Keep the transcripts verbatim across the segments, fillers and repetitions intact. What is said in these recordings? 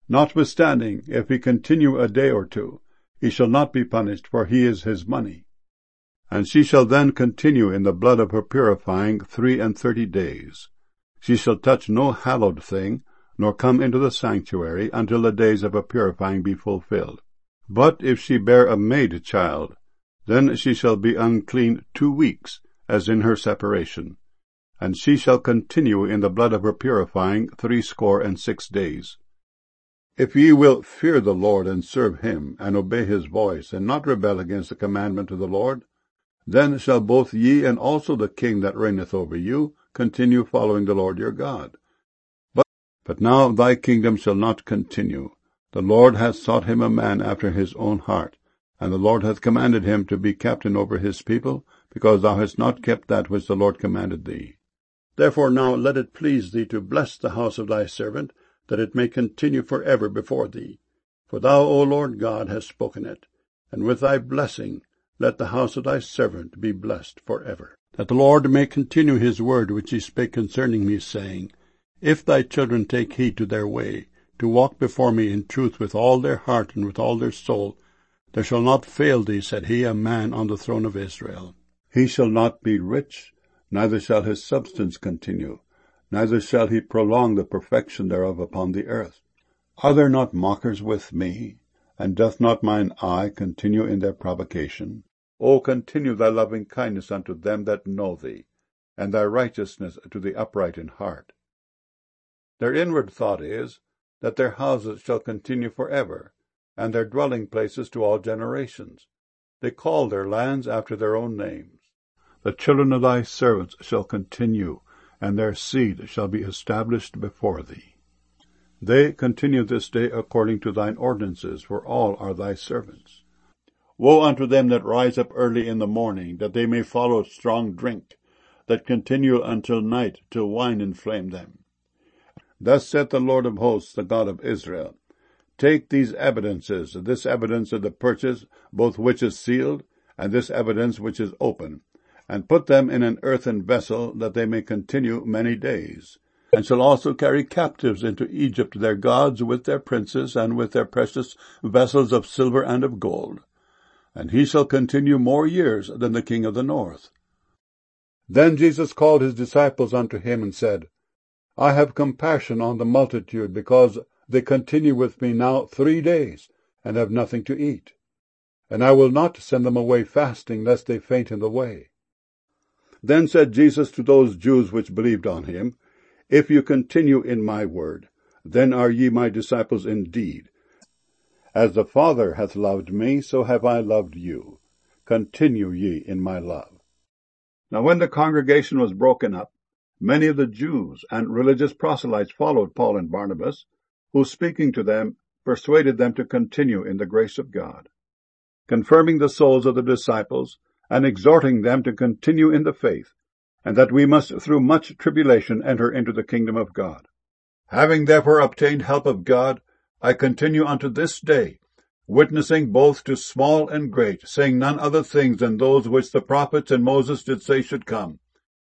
Notwithstanding, if he continue a day or two, he shall not be punished, for he is his money. And she shall then continue in the blood of her purifying three and thirty days. She shall touch no hallowed thing, nor come into the sanctuary, until the days of her purifying be fulfilled. But if she bear a maid child, then she shall be unclean two weeks, as in her separation. And she shall continue in the blood of her purifying threescore and six days. If ye will fear the Lord, and serve him, and obey his voice, and not rebel against the commandment of the Lord, then shall both ye and also the king that reigneth over you continue following the Lord your God. But, but now thy kingdom shall not continue. The Lord hath sought him a man after his own heart, and the Lord hath commanded him to be captain over his people, because thou hast not kept that which the Lord commanded thee. Therefore now let it please thee to bless the house of thy servant, that it may continue for ever before thee. For thou, O Lord God, hast spoken it, and with thy blessing let the house of thy servant be blessed for ever. That the Lord may continue his word which he spake concerning me, saying, If thy children take heed to their way, to walk before me in truth with all their heart and with all their soul, there shall not fail thee, said he, a man on the throne of Israel. He shall not be rich, neither shall his substance continue, neither shall he prolong the perfection thereof upon the earth. Are there not mockers with me? And doth not mine eye continue in their provocation? O continue thy loving kindness unto them that know thee, and thy righteousness to the upright in heart. Their inward thought is, that their houses shall continue for ever, and their dwelling places to all generations. They call their lands after their own names. The children of thy servants shall continue, and their seed shall be established before thee. They continue this day according to thine ordinances, for all are thy servants. Woe unto them that rise up early in the morning, that they may follow strong drink, that continue until night, till wine inflame them. Thus saith the Lord of hosts, the God of Israel, Take these evidences, this evidence of the purchase, both which is sealed, and this evidence which is open, and put them in an earthen vessel, that they may continue many days. And shall also carry captives into Egypt their gods with their princes, and with their precious vessels of silver and of gold. And he shall continue more years than the king of the north. Then Jesus called his disciples unto him, and said, I have compassion on the multitude, because they continue with me now three days, and have nothing to eat. And I will not send them away fasting, lest they faint in the way. Then said Jesus to those Jews which believed on him, If you continue in my word, then are ye my disciples indeed. As the Father hath loved me, so have I loved you. Continue ye in my love. Now when the congregation was broken up, many of the Jews and religious proselytes followed Paul and Barnabas, who, speaking to them, persuaded them to continue in the grace of God, confirming the souls of the disciples, and exhorting them to continue in the faith, and that we must through much tribulation enter into the kingdom of God. Having therefore obtained help of God, I continue unto this day, witnessing both to small and great, saying none other things than those which the prophets and Moses did say should come.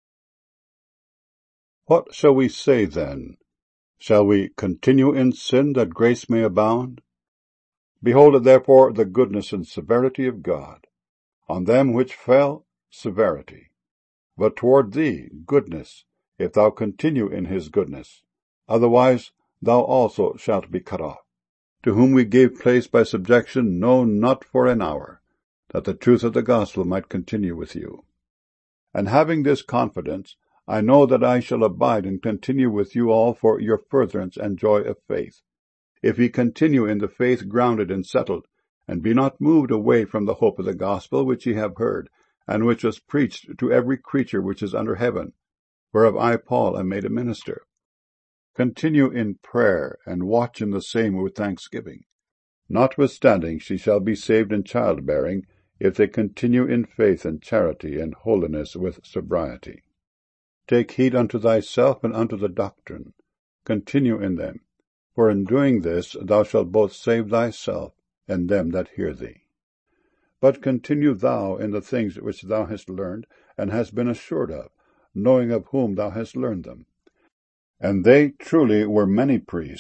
What shall we say then? Shall we continue in sin, that grace may abound? Behold therefore the goodness and severity of God. On them which fell, severity. But toward thee, goodness, if thou continue in his goodness. Otherwise thou also shalt be cut off. To whom we gave place by subjection, no, not for an hour, that the truth of the gospel might continue with you. And having this confidence, I know that I shall abide and continue with you all for your furtherance and joy of faith, if ye continue in the faith grounded and settled, and be not moved away from the hope of the gospel which ye have heard, and which was preached to every creature which is under heaven, whereof I, Paul, am made a minister. Continue in prayer, and watch in the same with thanksgiving. Notwithstanding, she shall be saved in childbearing, if they continue in faith and charity and holiness with sobriety. Take heed unto thyself and unto the doctrine. Continue in them, for in doing this thou shalt both save thyself and them that hear thee. But continue thou in the things which thou hast learned, and hast been assured of, knowing of whom thou hast learned them. And they truly were many priests,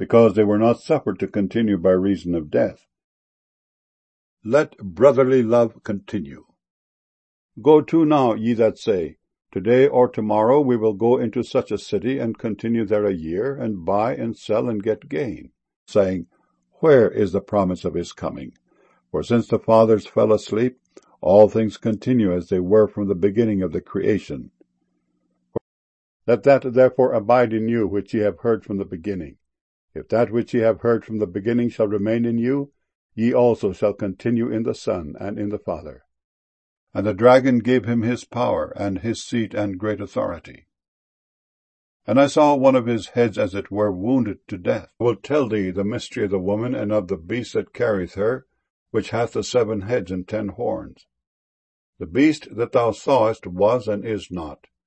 because they were not suffered to continue by reason of death. Let brotherly love continue. Go to now, ye that say, Today or tomorrow we will go into such a city, and continue there a year, and buy and sell and get gain, saying, Where is the promise of his coming? For since the fathers fell asleep, all things continue as they were from the beginning of the creation. Let that therefore abide in you which ye have heard from the beginning. If that which ye have heard from the beginning shall remain in you, ye also shall continue in the Son and in the Father. And the dragon gave him his power, and his seat, and great authority. And I saw one of his heads as it were wounded to death. I will tell thee the mystery of the woman, and of the beast that carrieth her, which hath the seven heads and ten horns. The beast that thou sawest was and is not,